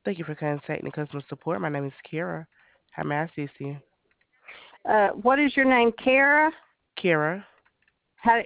Thank you for contacting customer support. My name is Kira. How may I assist you? What is your name, Kara? Kira, How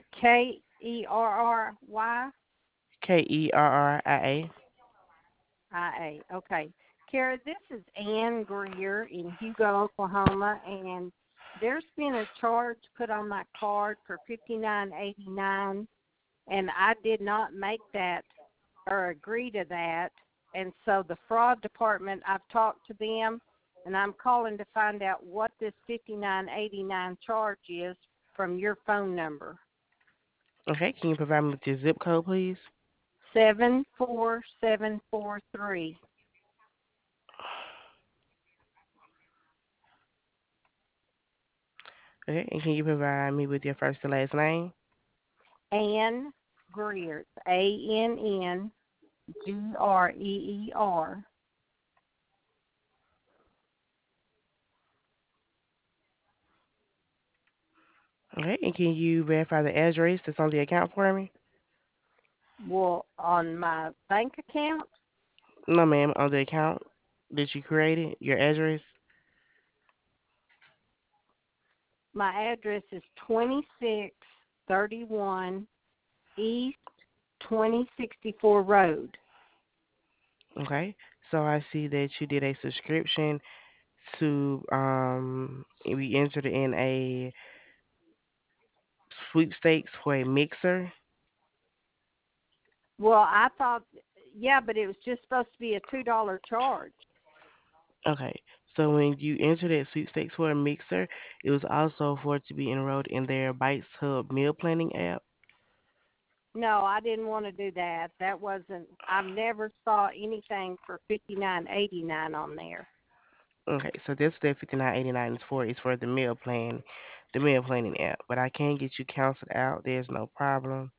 Kerry? Keria. IA. Okay. Kara, this is Ann Greer in Hugo, Oklahoma, and there's been a charge put on my card for $59.89, and I did not make that or agree to that. And so the fraud department, I've talked to them, and I'm calling to find out what this $59.89 charge is from your phone number. Okay, can you provide me with your zip code, please? 74743. Okay, and can you provide me with your first and last name? Ann Greer. ANNGREER. Okay, and can you verify the address that's on the account for me? Well, on my bank account, No, ma'am, on the account that you created, your address. my address is 2631 East 2064 Road. Okay, so I see that you did a subscription to we entered in a sweepstakes for a mixer. Well, I thought, yeah, but it was just supposed to be a $2 charge. Okay, so when you enter that sweepstakes for a mixer, it was also for it to be enrolled in their Bites Hub meal planning app. No, I didn't want to do that. That wasn't. I've never saw anything for 59.89 on there. Okay, so that's what that 59.89 is for. It's for the meal plan, the meal planning app. But I can get you canceled out. There's no problem.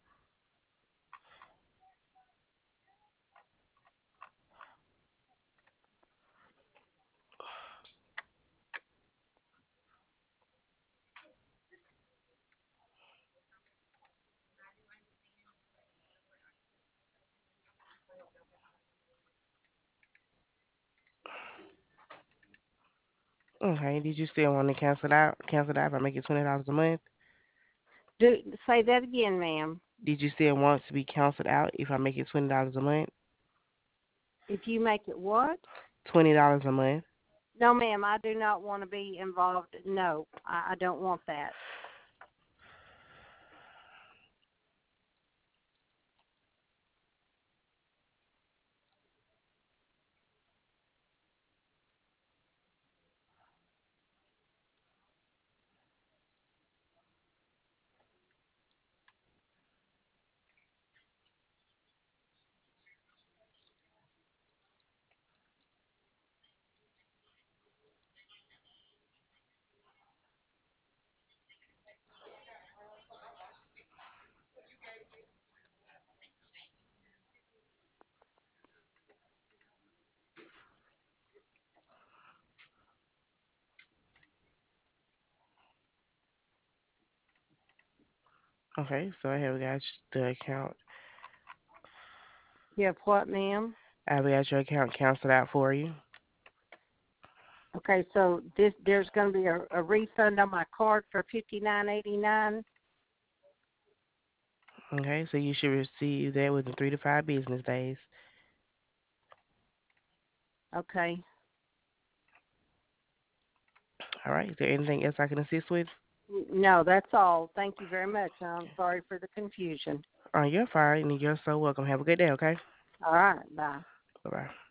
Okay, did you still want to cancel it out? Cancel it out if I make it $20 a month? Say that again, ma'am. Did you still want to be canceled out if I make it $20 a month? If you make it what? $20 a month. No, ma'am, I do not want to be involved. No, I don't want that. Okay, so I have got the account. You have what, ma'am? I have got your account canceled out for you. Okay, so there's going to be a refund on my card for 59.89. Okay, so you should receive that within 3 to 5 business days. Okay. All right, is there anything else I can assist with? No, that's all. Thank you very much. I'm sorry for the confusion. You're fine, and you're so welcome. Have a good day, okay? All right, bye. Bye bye.